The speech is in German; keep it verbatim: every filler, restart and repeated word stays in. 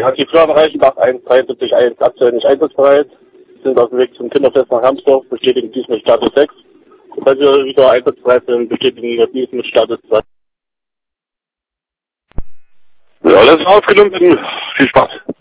Ja, die Firma Reichenbach eins drei sieben eins aktuell nicht einsatzbereit. Sind auf dem Weg zum Kinderfest nach Ramsdorf, bestätigen dies mit Status sechs. Falls wir wieder einsatzbereit sind, bestätigen wir dies mit Status zwei. Ja, das ist aufgenommen. Viel Spaß.